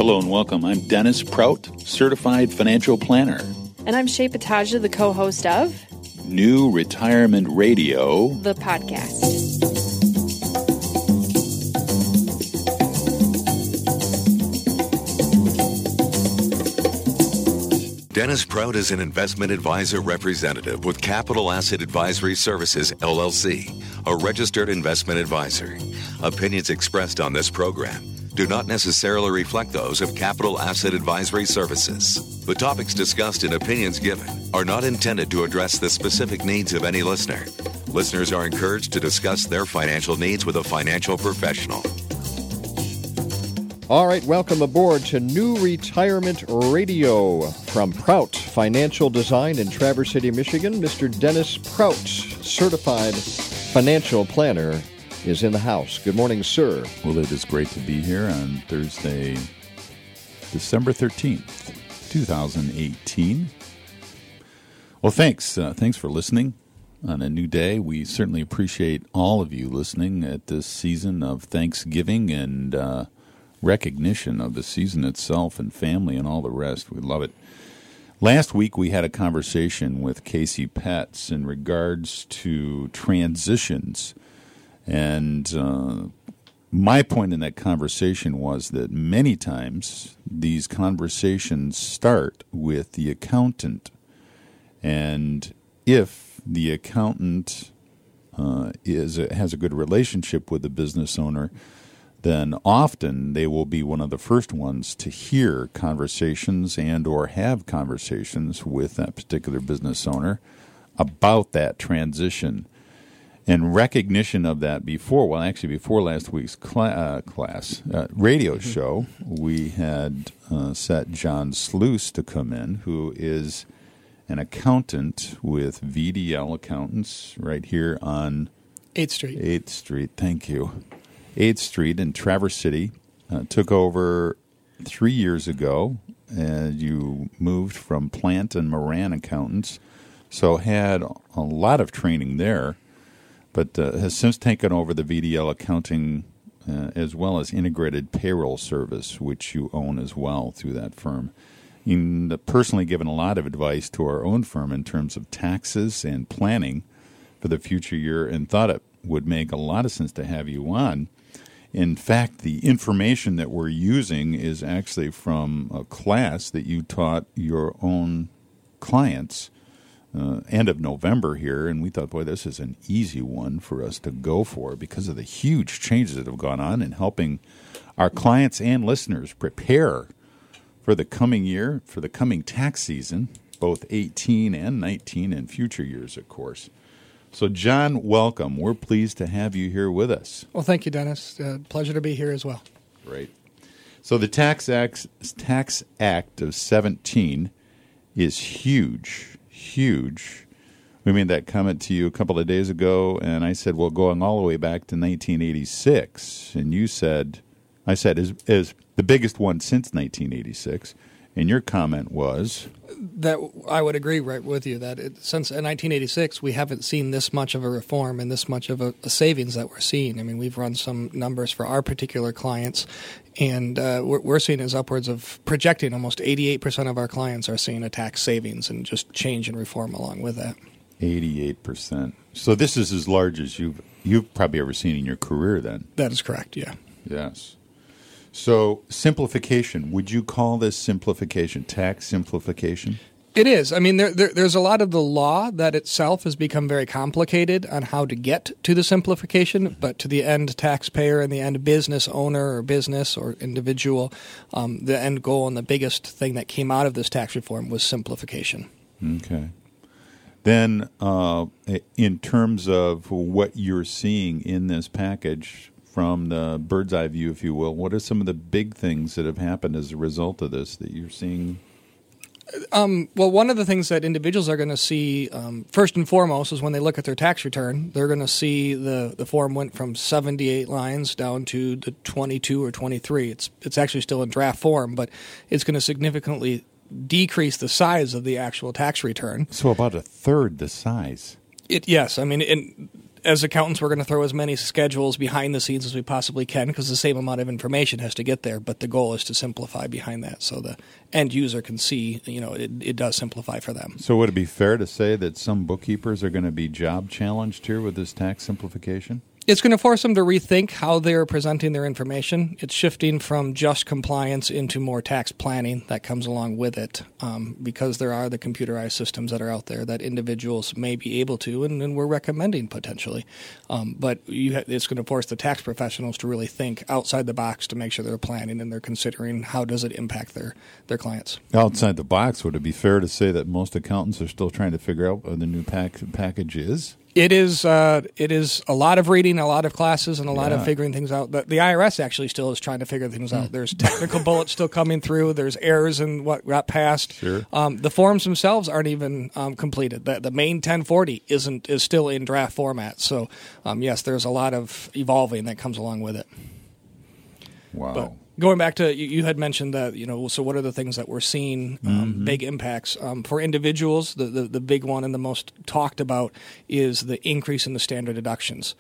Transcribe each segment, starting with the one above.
Hello and welcome. I'm Dennis Prout, Certified Financial Planner. And I'm Shay Pataja, the co-host of New Retirement Radio, the podcast. Dennis Prout is an investment advisor representative with Capital Asset Advisory Services, LLC, a registered investment advisor. Opinions expressed on this program do not necessarily reflect those of Capital Asset Advisory Services. The topics discussed and opinions given are not intended to address the specific needs of any listener. Listeners are encouraged to discuss their financial needs with a financial professional. All right, welcome aboard to New Retirement Radio. From Prout Financial Design in Traverse City, Michigan, Mr. Dennis Prout, Certified Financial Planner, is in the house. Good morning, sir. Well, it is great to be here on Thursday, December 13th, 2018. Well, thanks. Thanks for listening on a new day. We certainly appreciate all of you listening at this season of Thanksgiving and recognition of the season itself and family and all the rest. We love it. Last week we had a conversation with Casey Petz in regards to transitions. And my point in that conversation was that many times these conversations start with the accountant. And if the accountant has a good relationship with the business owner, then often they will be one of the first ones to hear conversations and or have conversations with that particular business owner about that transition. And recognition of that before last week's radio show, we had set John Sluice to come in, who is an accountant with VDL Accountants right here on 8th Street. 8th Street, thank you. 8th Street in Traverse City, took over 3 years ago, and you moved from Plant and Moran Accountants, so had a lot of training there, but has since taken over the VDL Accounting as well as Integrated Payroll Service, which you own as well through that firm. You've personally given a lot of advice to our own firm in terms of taxes and planning for the future year, and thought it would make a lot of sense to have you on. In fact, the information that we're using is actually from a class that you taught your own clients end of November here, and we thought, boy, this is an easy one for us to go for because of the huge changes that have gone on in helping our clients and listeners prepare for the coming year, for the coming tax season, both 18 and 19 and future years, of course. So, John, welcome. We're pleased to have you here with us. Well, thank you, Dennis. Pleasure to be here as well. Great. So the Tax Act of 17 is huge, huge. We made that comment to you a couple of days ago, and I said, well, going all the way back to 1986. And you said, I said, is the biggest one since 1986. And your comment was? That I would agree right with you that since 1986, we haven't seen this much of a reform and this much of a savings that we're seeing. I mean, we've run some numbers for our particular clients, and we're seeing as upwards of projecting almost 88% of our clients are seeing a tax savings and just change and reform along with that. 88%. So this is as large as you've probably ever seen in your career then? That is correct, yeah. Yes. So simplification, would you call this simplification, tax simplification? It is. I mean, there's a lot of the law that itself has become very complicated on how to get to the simplification, but to the end taxpayer and the end business owner or business or individual, the end goal and the biggest thing that came out of this tax reform was simplification. Okay. Then in terms of what you're seeing in this package, from the bird's eye view, if you will, what are some of the big things that have happened as a result of this that you're seeing? Well, one of the things that individuals are going to see, first and foremost, is when they look at their tax return, they're going to see the form went from 78 lines down to the 22 or 23. It's actually still in draft form, but it's going to significantly decrease the size of the actual tax return. So about a third the size. Yes. I mean, as accountants, we're going to throw as many schedules behind the scenes as we possibly can because the same amount of information has to get there. But the goal is to simplify behind that so the end user can see, it does simplify for them. So would it be fair to say that some bookkeepers are going to be job challenged here with this tax simplification? It's going to force them to rethink how they're presenting their information. It's shifting from just compliance into more tax planning that comes along with it, because there are the computerized systems that are out there that individuals may be able to, and we're recommending potentially. But it's going to force the tax professionals to really think outside the box to make sure they're planning and they're considering how does it impact their clients. Outside the box, would it be fair to say that most accountants are still trying to figure out what the new package is? It is a lot of reading, a lot of classes, and a lot of figuring things out. The IRS actually still is trying to figure things out. There's technical bullets still coming through. There's errors in what got passed. Sure. The forms themselves aren't even completed. The main 1040 is still in draft format. So, yes, there's a lot of evolving that comes along with it. Wow. But going back to, you had mentioned that, so what are the things that we're seeing, big impacts? For individuals, the big one and the most talked about is the increase in the standard deductions.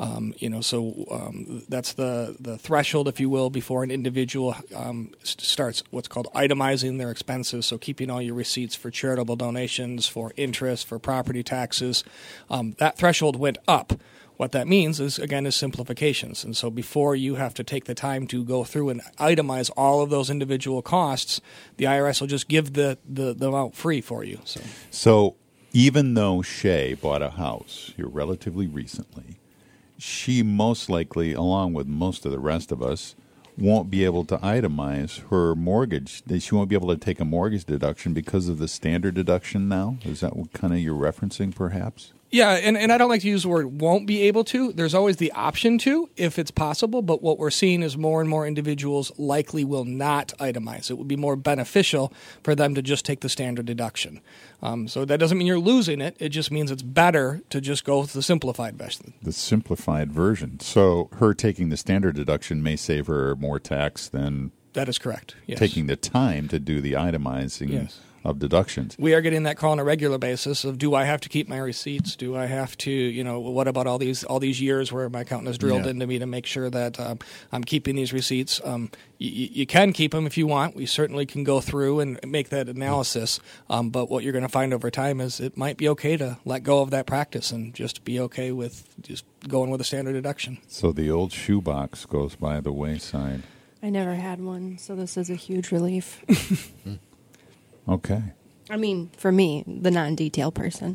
That's the threshold, if you will, before an individual starts what's called itemizing their expenses, so keeping all your receipts for charitable donations, for interest, for property taxes. That threshold went up. What that means is simplifications. And so before you have to take the time to go through and itemize all of those individual costs, the IRS will just give the amount free for you. So even though Shay bought a house here relatively recently, she most likely, along with most of the rest of us, won't be able to itemize her mortgage. She won't be able to take a mortgage deduction because of the standard deduction now? Is that what kind of you're referencing perhaps? Yeah, and I don't like to use the word won't be able to. There's always the option to, if it's possible, but what we're seeing is more and more individuals likely will not itemize. It would be more beneficial for them to just take the standard deduction. So that doesn't mean you're losing it. It just means it's better to just go with the simplified version. The simplified version. So her taking the standard deduction may save her more tax than... That is correct, yes. Taking the time to do the itemizing of deductions. We are getting that call on a regular basis of, do I have to keep my receipts? Do I have to, what about all these years where my accountant has drilled into me to make sure that I'm keeping these receipts? You can keep them if you want. We certainly can go through and make that analysis. But what you're going to find over time is it might be okay to let go of that practice and just be okay with just going with a standard deduction. So the old shoebox goes by the wayside. I never had one, so this is a huge relief. Okay. I mean, for me, the non-detail person.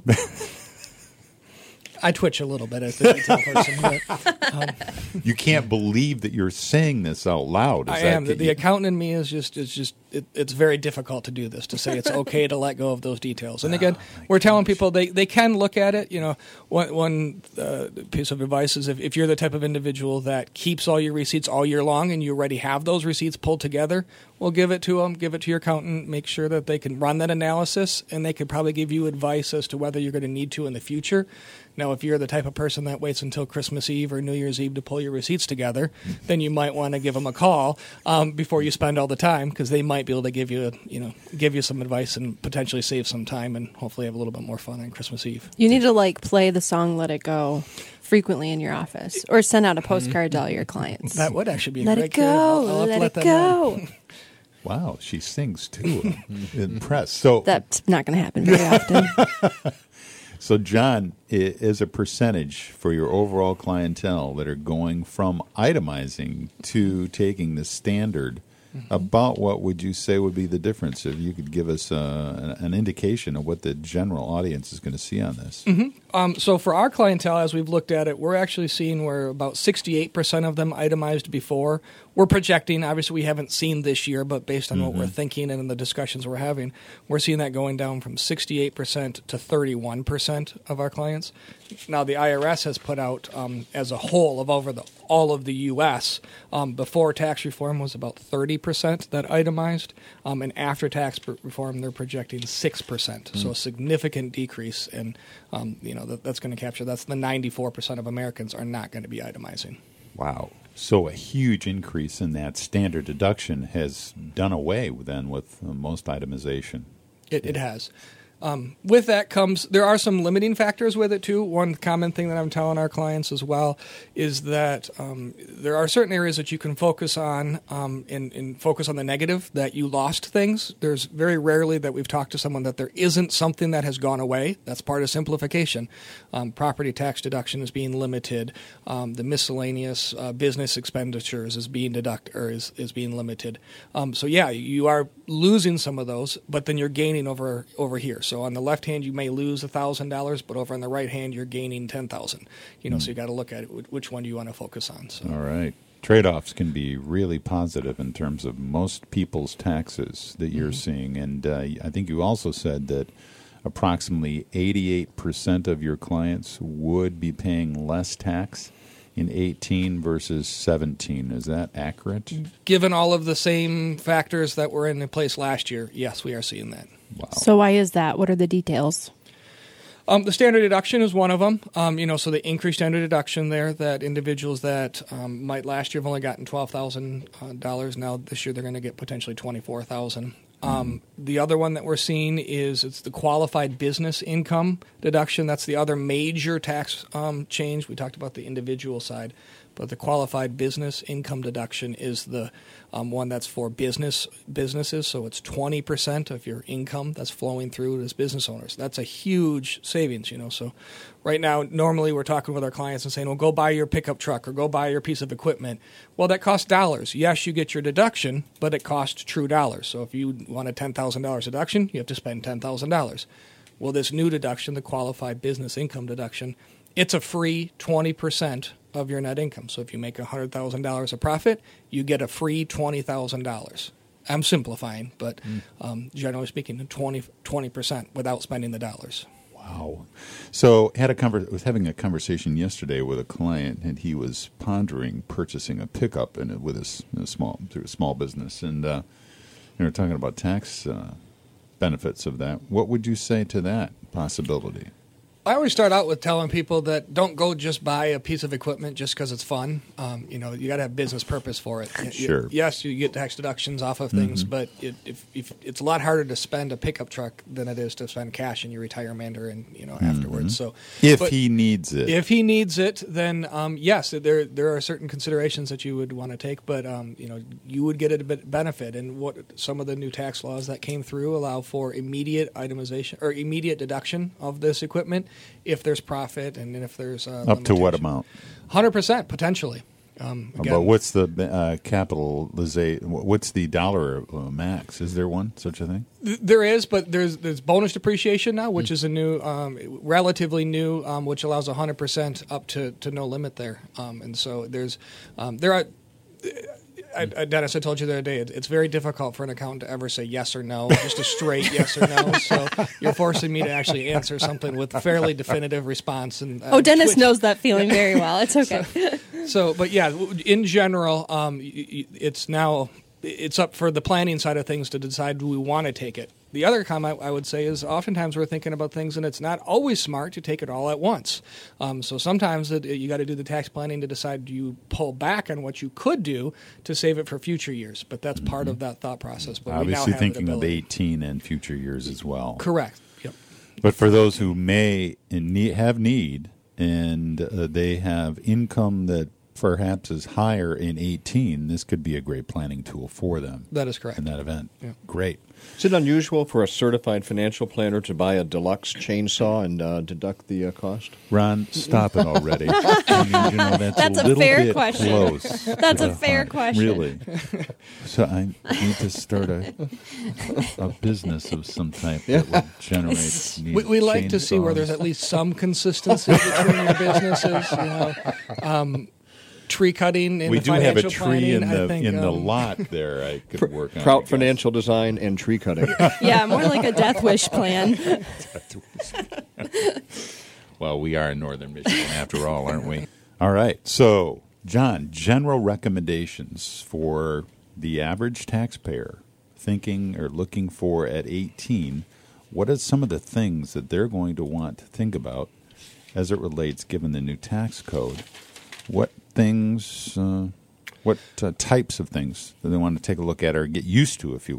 I twitch a little bit as the detail person. But, you can't believe that you're saying this out loud. I am. The accountant in me is it's very difficult to do this, to say it's okay to let go of those details. And again, we're telling people they can look at it. One piece of advice is if you're the type of individual that keeps all your receipts all year long and you already have those receipts pulled together, well, give it to them, give it to your accountant, make sure that they can run that analysis, and they could probably give you advice as to whether you're going to need to in the future. Now, if you're the type of person that waits until Christmas Eve or New Year's Eve to pull your receipts together, then you might want to give them a call before you spend all the time, because they might be able to give you some advice and potentially save some time and hopefully have a little bit more fun on Christmas Eve. You need to play the song "Let It Go" frequently in your office, or send out a postcard to all your clients. That would actually be a Let great it go, let it go. Wow, she sings too. Impressed. So that's not going to happen very often. So, John, is a percentage for your overall clientele that are going from itemizing to taking the standard, about what would you say would be the difference? If you could give us an indication of what the general audience is going to see on this. So for our clientele, as we've looked at it, we're actually seeing where about 68% of them itemized before. We're projecting, obviously we haven't seen this year, but based on what we're thinking and in the discussions we're having, we're seeing that going down from 68% to 31% of our clients. Now the IRS has put out, as a whole, of all of the U.S., before tax reform was about 30% that itemized, and after tax reform they're projecting 6%, so a significant decrease, and that's going to capture, that's the 94% of Americans are not going to be itemizing. Wow. So a huge increase in that standard deduction has done away then with most itemization. It has. With that comes, there are some limiting factors with it too. One common thing that I'm telling our clients as well is that there are certain areas that you can focus on and focus on the negative, that you lost things. There's very rarely that we've talked to someone that there isn't something that has gone away. That's part of simplification. Property tax deduction is being limited. The miscellaneous business expenditures is being is being limited. So yeah, you are losing some of those, but then you're gaining over here. So on the left hand, you may lose $1,000, but over on the right hand, you're gaining $10,000. So you got to look at it, which one do you want to focus on. So. All right. Trade-offs can be really positive in terms of most people's taxes that you're seeing. And I think you also said that approximately 88% of your clients would be paying less tax in 18 versus 17. Is that accurate? Given all of the same factors that were in place last year, yes, we are seeing that. Wow. So why is that? What are the details? The standard deduction is one of them. So the increased standard deduction there, that individuals that might last year have only gotten $12,000, now this year they're going to get potentially $24,000. The other one that we're seeing is it's the qualified business income deduction. That's the other major tax change. We talked about the individual side, but the qualified business income deduction is the one that's for businesses. So it's 20% of your income that's flowing through as business owners. That's a huge savings, So right now, normally we're talking with our clients and saying, well, go buy your pickup truck or go buy your piece of equipment. Well, that costs dollars. Yes, you get your deduction, but it costs true dollars. So if you want a $10,000 deduction, you have to spend $10,000. Well, this new deduction, the qualified business income deduction, it's a free 20% of your net income. So if you make $100,000 of profit, you get a free $20,000. I'm simplifying, but generally speaking, 20% without spending the dollars. Wow. So was having a conversation yesterday with a client, and he was pondering purchasing a pickup with through a small business, and we're talking about tax benefits of that. What would you say to that possibility? I always start out with telling people that don't go just buy a piece of equipment just because it's fun. You got to have business purpose for it. Sure. Yes, you get tax deductions off of things, but if it's a lot harder to spend a pickup truck than it is to spend cash in your retirement or afterwards. So if he needs it, then yes, there are certain considerations that you would want to take, but you would get a benefit. And what some of the new tax laws that came through allow for immediate itemization or immediate deduction of this equipment. If there's profit and if there's up to what amount? 100% potentially. But what's the capitalization? What's the dollar max? Is there one such a thing? There is, but there's bonus depreciation now, which is a new, relatively new, which allows 100% up to no limit there. And so there are. Dennis, I told you the other day, it's very difficult for an accountant to ever say yes or no, just a straight yes or no. So you're forcing me to actually answer something with a fairly definitive response. And Dennis knows that feeling very well. It's okay. But yeah, in general, it's up for the planning side of things to decide do we want to take it. The other comment I would say is oftentimes we're thinking about things and it's not always smart to take it all at once. So sometimes you got to do the tax planning to decide do you pull back on what you could do to save it for future years. But that's part of that thought process. But obviously we now have thinking of 18 and future years as well. Correct. Yep. But for those who may have need and they have income that perhaps is higher in 18, this could be a great planning tool for them. That is correct. In that event. Yeah. Great. Is it unusual for a certified financial planner to buy a deluxe chainsaw and deduct the cost? Ron, stop it already. That's a little fair bit question. Close. That's a fair question. Really. So I need to start a business of some type that will generate. We like to see where there's at least some consistency between the businesses. Tree cutting and we do have a tree planning, in the lot there. I could work on Prout Financial Design and tree cutting. Yeah, more like a death wish plan. Well, we are in northern Michigan after all, aren't we? All right. So, John, general recommendations for the average taxpayer thinking or looking for at 18. What are some of the things that they're going to want to think about as it relates, given the new tax code? What things, types of things do they want to take a look at or get used to, if you will?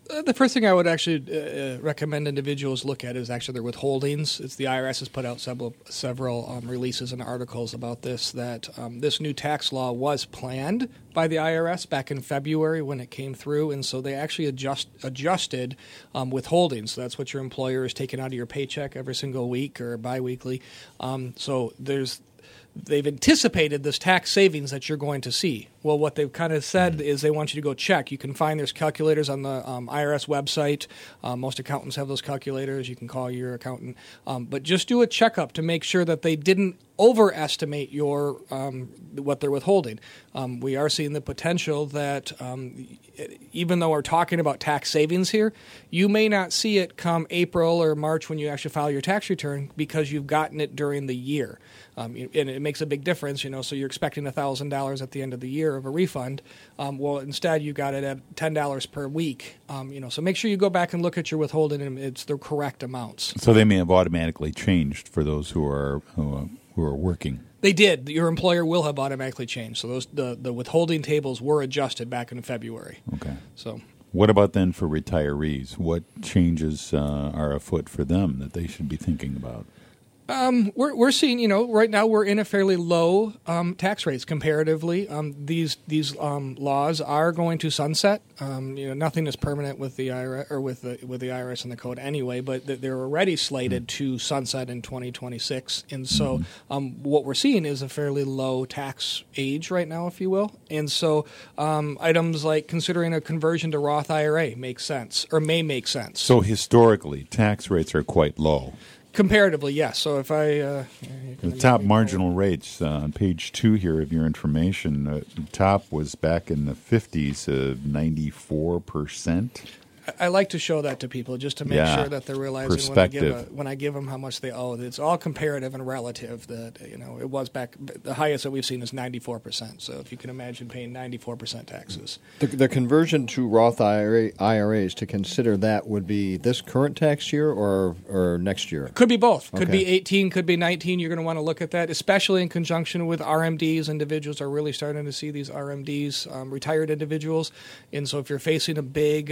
The first thing I would actually recommend individuals look at is actually their withholdings. It's the IRS has put out several releases and articles about this, that this new tax law was planned by the IRS back in February when it came through, and so they actually adjusted withholdings. So that's what your employer is taking out of your paycheck every single week or biweekly. So they've anticipated this tax savings that you're going to see. Well, what they've kind of said is they want you to go check. You can find there's calculators on the IRS website. Most accountants have those calculators. You can call your accountant. But just do a checkup to make sure that they didn't overestimate your what they're withholding. We are seeing the potential that even though we're talking about tax savings here, you may not see it come April or March when you actually file your tax return because you've gotten it during the year. And it makes a big difference, so you're expecting $1,000 at the end of the year of a refund. Well, instead you got it at $10 per week. So make sure you go back and look at your withholding and it's the correct amounts. So they may have automatically changed for those who are working. They did. Your employer will have automatically changed. So the withholding tables were adjusted back in February. Okay. So what about then for retirees? What changes are afoot for them that they should be thinking about? We're seeing, right now we're in a fairly low tax rates comparatively. These laws are going to sunset. Nothing is permanent with the IRS or with the IRS and the code anyway, but they're already slated to sunset in 2026. And so what we're seeing is a fairly low tax age right now, if you will. And so items like considering a conversion to Roth IRA makes sense or may make sense. So historically, tax rates are quite low. Comparatively, yes. So if I... the top marginal rates on page 2 here of your information, the top was back in the 50s of 94%. I like to show that to people just to make sure that they're realizing when I give them how much they owe. It's all comparative and relative. That it was back the highest that we've seen is 94%. So if you can imagine paying 94% taxes, the conversion to Roth IRAs to consider that would be this current tax year or next year. Could be both. Could Okay. be 18. Could be 19. You're going to want to look at that, especially in conjunction with RMDs. Individuals are really starting to see these RMDs, retired individuals, and so if you're facing a big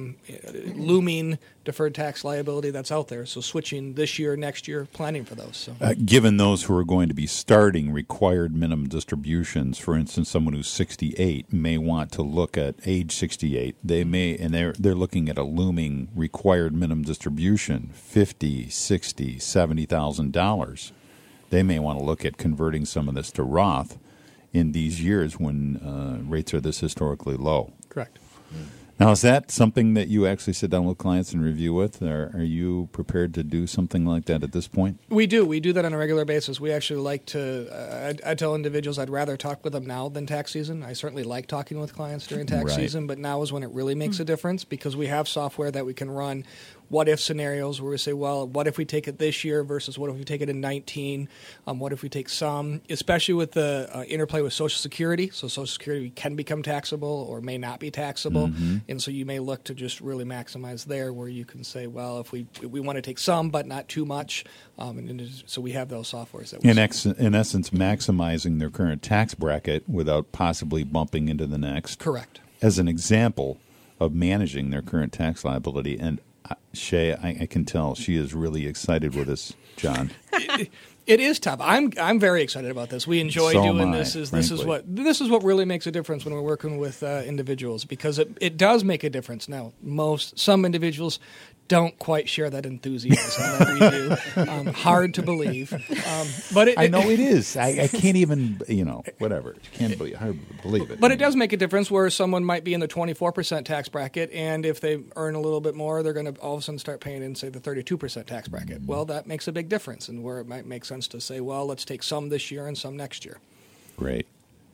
looming deferred tax liability that's out there. So switching this year, next year, planning for those. So. Given those who are going to be starting required minimum distributions, for instance, someone who's 68 may want to look at age 68. They may, and they're looking at a looming required minimum distribution, $50,000, $60,000, $70,000. They may want to look at converting some of this to Roth in these years when rates are this historically low. Correct. Now, is that something that you actually sit down with clients and review with? Or are you prepared to do something like that at this point? We do. We do that on a regular basis. We actually like to I tell individuals I'd rather talk with them now than tax season. I certainly like talking with clients during tax season, but now is when it really makes a difference because we have software that we can run what-if scenarios where we say, well, what if we take it this year versus what if we take it in 19? What if we take some, especially with the interplay with Social Security. So Social Security can become taxable or may not be taxable. Mm-hmm. And so you may look to just really maximize there where you can say, well, if we want to take some but not too much. So we have those softwares. That in essence, maximizing their current tax bracket without possibly bumping into the next. Correct. As an example of managing their current tax liability. And Shay, I can tell she is really excited with us, John. It is tough. I'm very excited about this. We enjoy doing this. This is what really makes a difference when we're working with individuals because it does make a difference. Now, some individuals don't quite share that enthusiasm that we do. Hard to believe, but I know it is. I can't even whatever. Can't believe hard to believe it. But it does make a difference where someone might be in the 24% tax bracket, and if they earn a little bit more, they're going to all of a sudden start paying in, say, the 32% tax bracket. Well, that makes a big difference, and where it might make sense to say, well, let's take some this year and some next year. Great.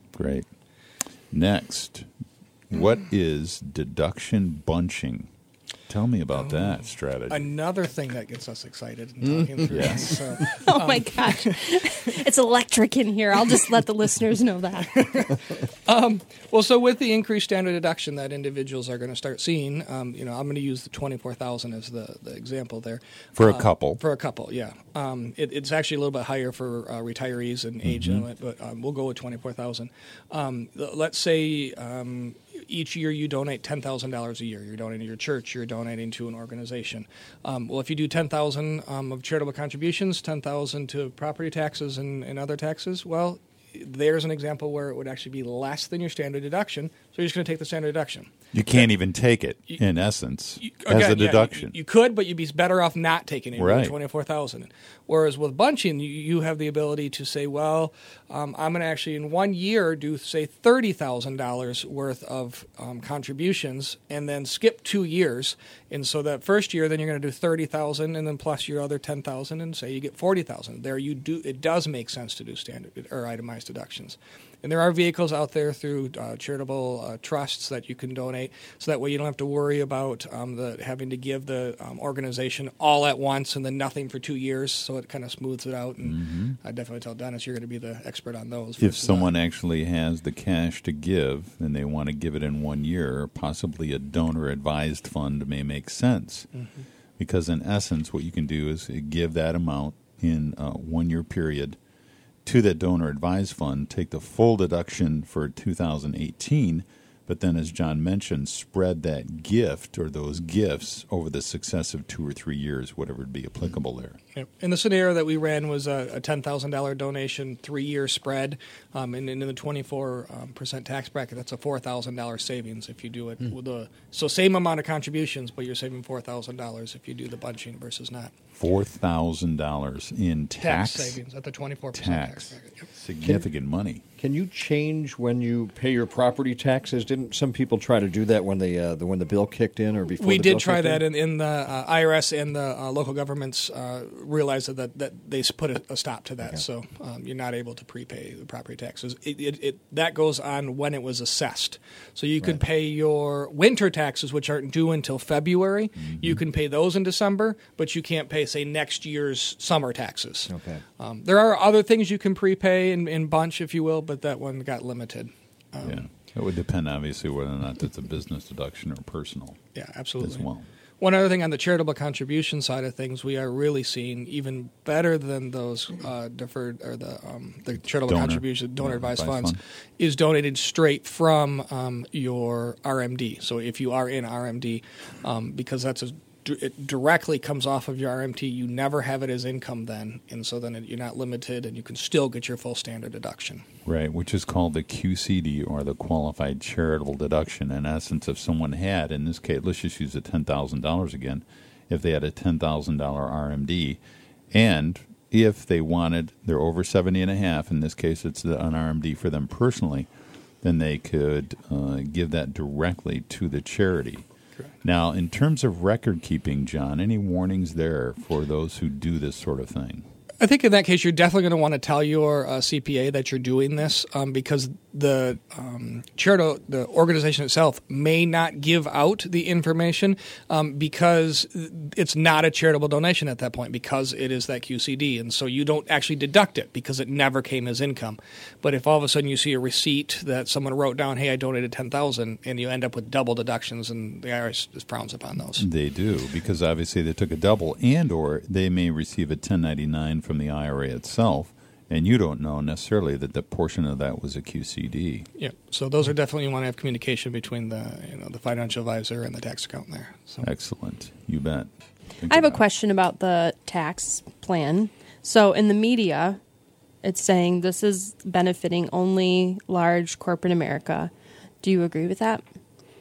Next, what is deduction bunching? Tell me about that strategy. Another thing that gets us excited and talking through things. So, oh my gosh, it's electric in here. I'll just let the listeners know that. Well, so with the increased standard deduction that individuals are going to start seeing, I'm going to use the $24,000 as the example there. For a couple. For a couple, yeah. It's actually a little bit higher for retirees and age limit, but we'll go with $24,000. Let's say each year you donate $10,000 a year. You're donating to your church. You're donating to an organization. Well, if you do $10,000 of charitable contributions, $10,000 to property taxes and other taxes, well, there's an example where it would actually be less than your standard deduction, so you're just going to take the standard deduction. You can't even take it, in essence, as a deduction. You could, but you'd be better off not taking it. Right. $24,000. Whereas with bunching, you have the ability to say, well, I'm going to actually in 1 year do, say, $30,000 worth of contributions, and then skip 2 years. And so that first year, then you're going to do $30,000, and then plus your other $10,000, and say you get $40,000. There, it does make sense to do standard or itemized deductions. And there are vehicles out there through charitable trusts that you can donate, so that way you don't have to worry about having to give the organization all at once and then nothing for 2 years, so it kind of smooths it out. And I definitely tell Dennis you're going to be the expert on those. If someone actually has the cash to give and they want to give it in 1 year, possibly a donor-advised fund may make sense. Because in essence, what you can do is give that amount in a 1 year period to that donor advised fund, take the full deduction for 2018, but then, as John mentioned, spread that gift or those gifts over the successive 2 or 3 years, whatever would be applicable there. Yep. And the scenario that we ran was a $10,000 donation, 3-year spread, and in the 24% tax bracket, that's a $4,000 savings if you do it with so same amount of contributions, but you're saving $4,000 if you do the bunching versus not. $4,000 in tax savings at the 24% tax bracket. Yep. Significant money. Can you change when you pay your property taxes? Didn't some people try to do that when the bill kicked in or before? We the bill did try kicked that in? in the IRS and the local governments realized that they put a stop to that. Okay. So you're not able to prepay the property taxes. That goes on when it was assessed. So you could pay your winter taxes, which aren't due until February. You can pay those in December, but you can't pay, say, next year's summer taxes. Okay. There are other things you can prepay in bunch, if you will, but that one got limited. Yeah. It would depend, obviously, whether or not that's a business deduction or personal. Yeah, absolutely. As well. One other thing on the charitable contribution side of things, we are really seeing even better than those deferred or the charitable contribution donor advised funds is donated straight from your RMD. So if you are in RMD, because it directly comes off of your RMT, you never have it as income then, and so then you're not limited, and you can still get your full standard deduction. Right, which is called the QCD, or the Qualified Charitable Deduction. In essence, if someone had, in this case, let's just use the $10,000 again, if they had a $10,000 RMD, and if they wanted, they're over 70 and a half, in this case it's an RMD for them personally, then they could give that directly to the charity. Now, in terms of record keeping, John, any warnings there for those who do this sort of thing? I think in that case, you're definitely going to want to tell your CPA that you're doing this because the organization itself may not give out the information because it's not a charitable donation at that point because it is that QCD. And so you don't actually deduct it because it never came as income. But if all of a sudden you see a receipt that someone wrote down, hey, I donated $10,000, and you end up with double deductions, and the IRS just frowns upon those. They do, because obviously they took a double, and or they may receive a 1099 from the IRA itself, and you don't know necessarily that the portion of that was a QCD. Yeah, so those are definitely, you want to have communication between the financial advisor and the tax accountant there. So. Excellent, you bet. I have a question about the tax plan. So in the media, it's saying this is benefiting only large corporate America. Do you agree with that?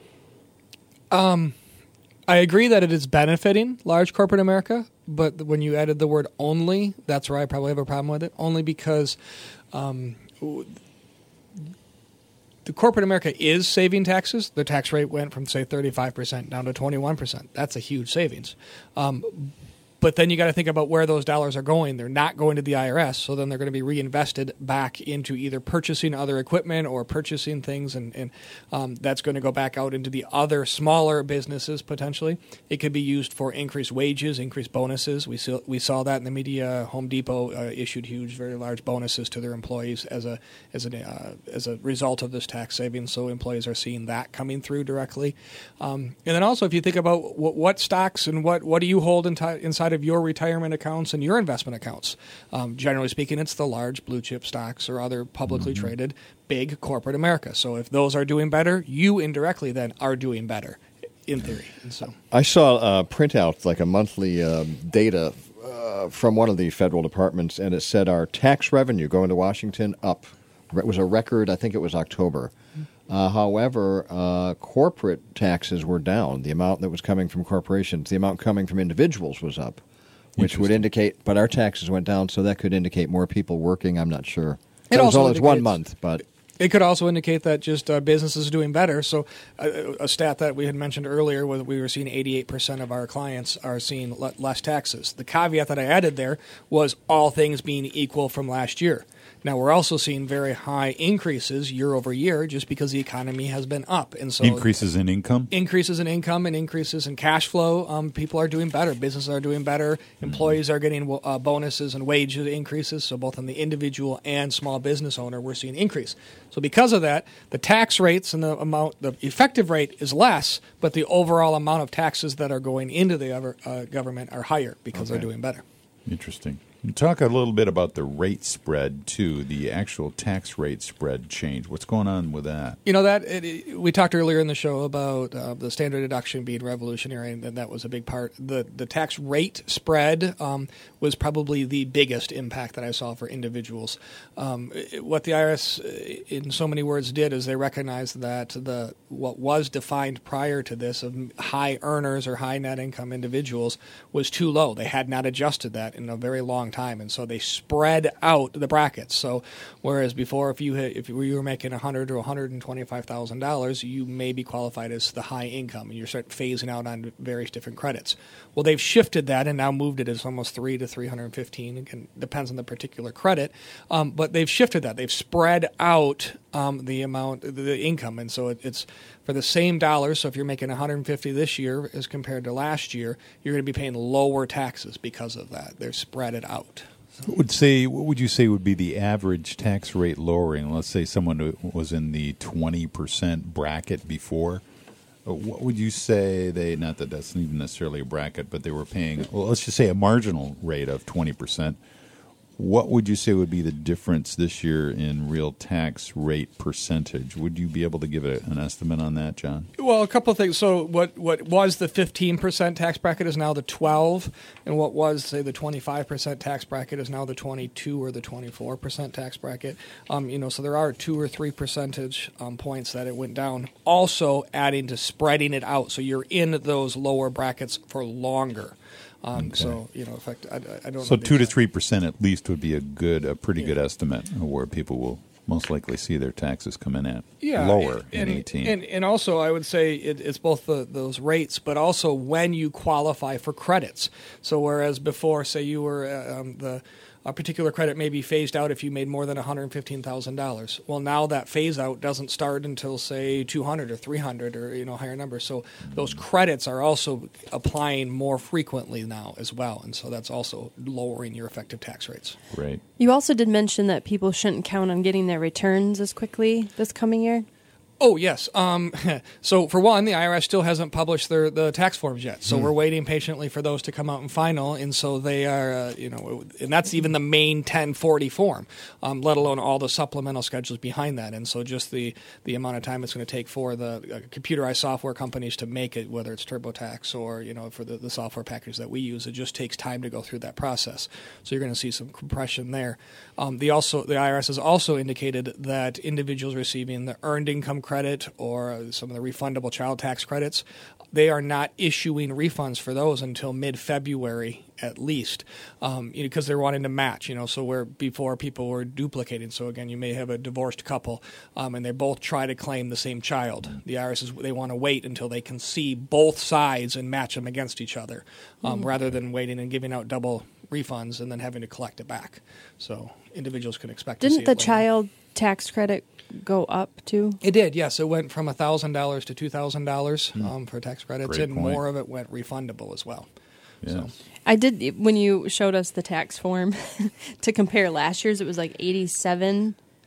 I agree that it is benefiting large corporate America, but when you added the word only, that's where I probably have a problem with it, only because the corporate America is saving taxes. The tax rate went from, say, 35% down to 21%. That's a huge savings. But then you got to think about where those dollars are going. They're not going to the IRS, so then they're going to be reinvested back into either purchasing other equipment or purchasing things, and that's going to go back out into the other smaller businesses potentially. It could be used for increased wages, increased bonuses. We saw that in the media. Home Depot issued huge, very large bonuses to their employees as a result of this tax savings. So employees are seeing that coming through directly. And then also, if you think about what stocks and what do you hold inside inside of your retirement accounts and your investment accounts. Generally speaking, it's the large blue chip stocks or other publicly traded big corporate America. So if those are doing better, you indirectly then are doing better, in theory. And so I saw a printout, like a monthly data from one of the federal departments, and it said our tax revenue going to Washington up. It was a record, I think it was October. However, corporate taxes were down. The amount that was coming from corporations, the amount coming from individuals was up, which would indicate, but our taxes went down, so that could indicate more people working. I'm not sure. It was only 1 month, but it could also indicate that just businesses are doing better. So a stat that we had mentioned earlier was we were seeing 88% of our clients are seeing less taxes. The caveat that I added there was all things being equal from last year. Now, we're also seeing very high increases year over year just because the economy has been up. And so increases in income? Increases in income and increases in cash flow. People are doing better. Businesses are doing better. Employees are getting bonuses and wage increases. So both on the individual and small business owner, we're seeing increase. So because of that, the tax rates and the effective rate is less, but the overall amount of taxes that are going into the government are higher because they're doing better. Interesting. Talk a little bit about the rate spread, too, the actual tax rate spread change. What's going on with that? You know, we talked earlier in the show about the standard deduction being revolutionary, and that was a big part. The tax rate spread was probably the biggest impact that I saw for individuals. What the IRS, in so many words, did is they recognized that what was defined prior to this of high earners or high net income individuals was too low. They had not adjusted that in a very long time, and so they spread out the brackets. So whereas before, if you were making $100,000 or $125,000, you may be qualified as the high income, and you start phasing out on various different credits. Well, they've shifted that and now moved it as almost $300 to $315. Again, depends on the particular credit, but they've shifted that. They've spread out the amount, the income, and so it's for the same dollar. So if you're making $150 this year as compared to last year, you're going to be paying lower taxes because of that. They're spread it out. What would you say would be the average tax rate lowering? Let's say someone was in the 20% bracket before. What would you say not that that's even necessarily a bracket, but they were paying, well, let's just say a marginal rate of 20%. What would you say would be the difference this year in real tax rate percentage? Would you be able to give an estimate on that, John? Well, a couple of things. So what was the 15% tax bracket is now the 12%, and what was, say, the 25% tax bracket is now the 22% or the 24% tax bracket. So there are 2 or 3 percentage points that it went down. Also adding to spreading it out, so you're in those lower brackets for longer. Okay. So, in fact, I don't know. So 2 to 3% at least would be a pretty good estimate of where people will most likely see their taxes come in at lower in 18. And also, I would say it's both those rates, but also when you qualify for credits. So whereas before, say you were a particular credit may be phased out if you made more than $115,000. Well, now that phase out doesn't start until, say, 200 or 300 or higher numbers. So those credits are also applying more frequently now as well, and so that's also lowering your effective tax rates. Right. You also did mention that people shouldn't count on getting their returns as quickly this coming year. Oh, yes. So, for one, the IRS still hasn't published the tax forms yet. So, we're waiting patiently for those to come out in final. And so they are, and that's even the main 1040 form, let alone all the supplemental schedules behind that. And so just the amount of time it's going to take for the computerized software companies to make it, whether it's TurboTax or, for the software package that we use, it just takes time to go through that process. So, you're going to see some compression there. The IRS has also indicated that individuals receiving the earned income credit or some of the refundable child tax credits, they are not issuing refunds for those until mid-February at least, because they're wanting to match, so where before people were duplicating. So again, you may have a divorced couple and they both try to claim the same child. The IRS they want to wait until they can see both sides and match them against each other rather than waiting and giving out double refunds and then having to collect it back. So individuals can expect to see it Didn't the child tax credit go up too? It did, yes. It went from $1,000 to $2,000 for tax credits, Great and point. more of it went refundable as well. Yes. So. I did, when you showed us the tax form to compare last year's, it was like 87.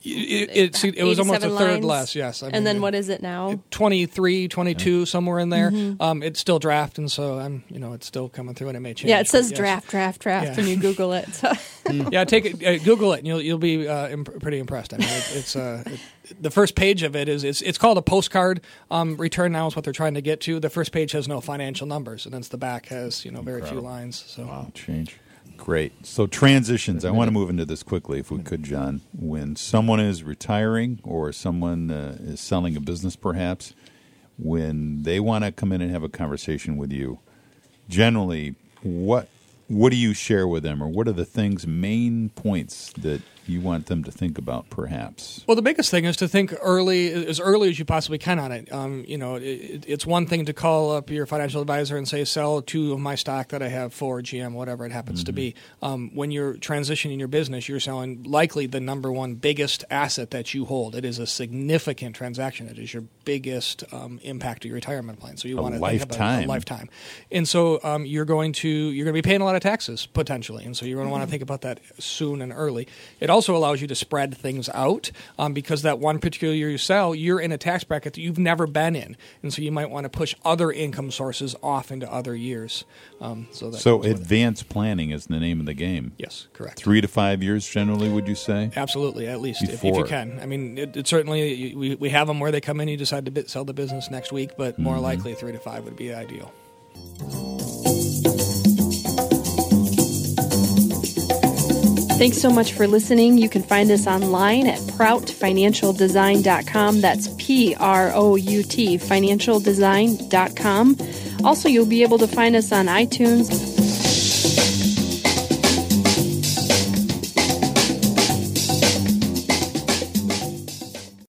It was almost a third lines. less, yes. I mean, And then what is it now? 23, 22, somewhere in there. It's still draft, and so it's still coming through, and it may change. Yeah, it says but yes. draft Yeah. when you Google it. So. Yeah, take it, Google it, and you'll be pretty impressed. I mean, it's the first page of it is it's called a postcard return now is what they're trying to get to. The first page has no financial numbers, and then the back has very few lines. So Wow, change. Great. So transitions. I want to move into this quickly, if we could, John. When someone is retiring or someone is selling a business, perhaps, when they want to come in and have a conversation with you, generally, what do you share with them, or what are the main points that you want them to think about, perhaps? Well, the biggest thing is to think as early as you possibly can on it. It's one thing to call up your financial advisor and say, sell 2 of my stock that I have for GM, whatever it happens to be. When you're transitioning your business, you're selling likely the number one biggest asset that you hold. It is a significant transaction. It is your biggest impact to your retirement plan. So you want to think about a lifetime. And so you're going to be paying a lot of taxes potentially, and so you're going to want to think about that soon and early. It also allows you to spread things out because that one particular year you sell, you're in a tax bracket that you've never been in, and so you might want to push other income sources off into other years. So advanced planning is the name of the game. Yes, correct. 3 to 5 years generally, would you say? Absolutely, at least if you can. I mean, it certainly we have them where they come in, you decide to sell the business next week, but more likely 3 to 5 would be ideal. Thanks so much for listening. You can find us online at proutfinancialdesign.com. That's PROUT, financialdesign.com. Also, you'll be able to find us on iTunes.